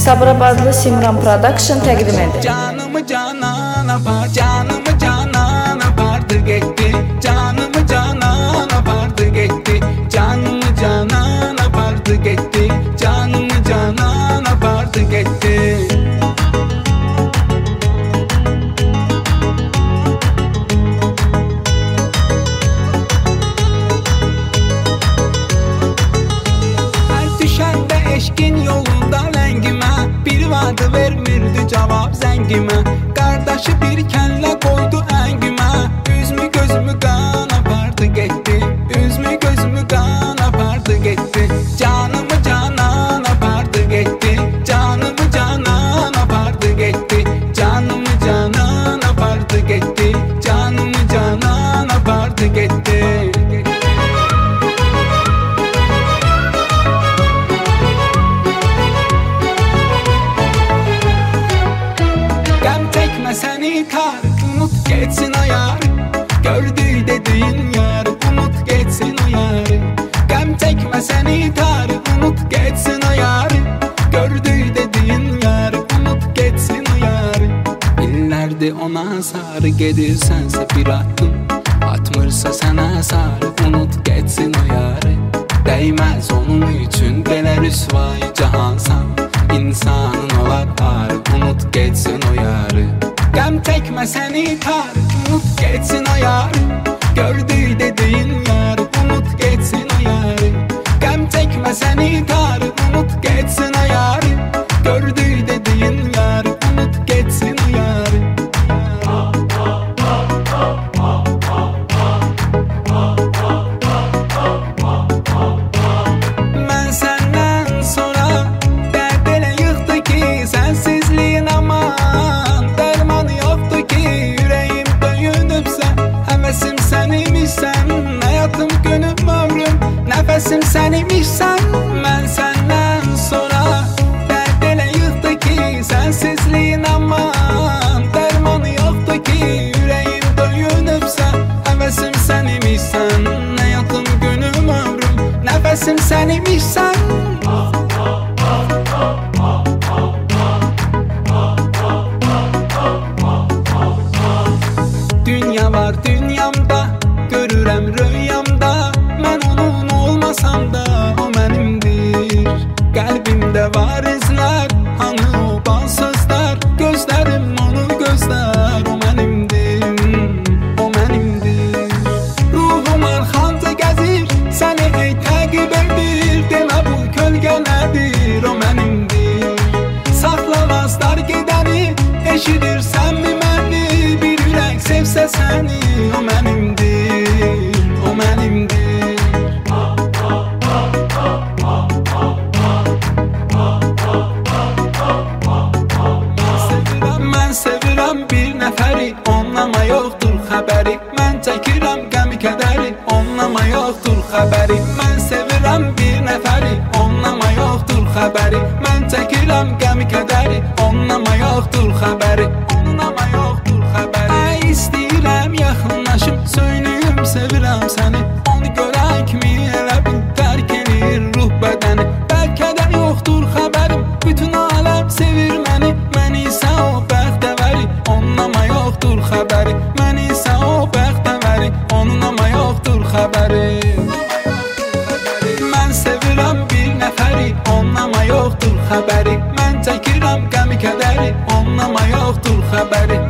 Sabirabadlı Simran Production təqdim edir. Canımı canan apar, canımı canan apardı gitti. Canımı canan apardı gitti. Canımı canan apardı gitti. Canımı canan apardı gitti. Eşkin yolunda lengime, bir vardı vermirdi cevap zengime. Kardeşi bir kelle koydu engime. Üzmü gözümü kan apardı gitti. Üzmü gözümü kan apardı gitti. Canımı canan apardı gitti. Canımı canan apardı gitti. Canımı canan apardı gitti. Canımı canan apardı gitti. Seni tar, unut geçsin o yar. Gördüğü dediğin yar, unut geçsin o yar. Gem çekme seni tar, unut geçsin o yar. Gördüğü dediğin yar, unut geçsin o yar. İllerde ona sarı gelirsense bir adım, atmırsa sana sarı, unut geçsin o yar. Değmez onun için belə rüsvay cahansan. İnsanın olar ağrı, unut geçsin o yarı. Gem çekme seni tar, unut geçsin o yar. Gördüğü dediğin yar, unut geçsin o yar. Gem çekme seni tar, unut geçsin o yar. Gördüğü dediğin yar, unut geçsin o yar. Ben senden sonra dert ele yıktı ki sensizliğin aman. Hayatım, günüm, ömrüm, nefesim sen imişsen. Ben senden sonra dert ele yıktı ki sensizliğin aman. Dermanı yoktu ki yüreğim döyünüpse. Hevesim sen imişsen. Hayatım, günüm, ömrüm, nefesim sen imişsen. Dünya var dünyamda, görürəm rüyamda. Mən onun olmasam da o mənimdir. Qəlbimdə var izlər, hanı o bal sözlər. Gözlərim onu gözlər, o mənimdir, o mənimdir. Ruhum arxamca gəzir, səni ey təqib edir. Demə bu kölgə nədir, o mənimdir. Saxlamazlar gedəni, eşidirsənmi məni? Bir ürək sevsə səni, o mənimdir, o mənimdir. Mən sevirəm bir nəfəri, onlama yoxdur xəbəri. Mən çəkirəm qəmi kədəri, onlama yoxdur xəbəri. Mən sevirəm bir nəfəri, onlama yoxdur xəbəri. Mən çəkirəm qəmi kədəri, onlama yoxdur xəbəri. Onlama yoxdur xəbəri. Ay istəyirəm yaxınlaşım, söyləyim sevirəm səni. Onu görəkmi elə bil tərk edir ruh bədəni. Bəlkə də yoxdur xəbərim, bütün aləm sevir məni. Mən isə o bəxtəvəri, onlama yoxdur xəbəri. Mən isə o bəxtəvəri, onlama yoxdur xəbəri. Mən sevirəm bir nəfəri, onlama yoxdur xəbəri. Mən çəkirəm qəmi kədəri, onlama yoxdur xəbəri.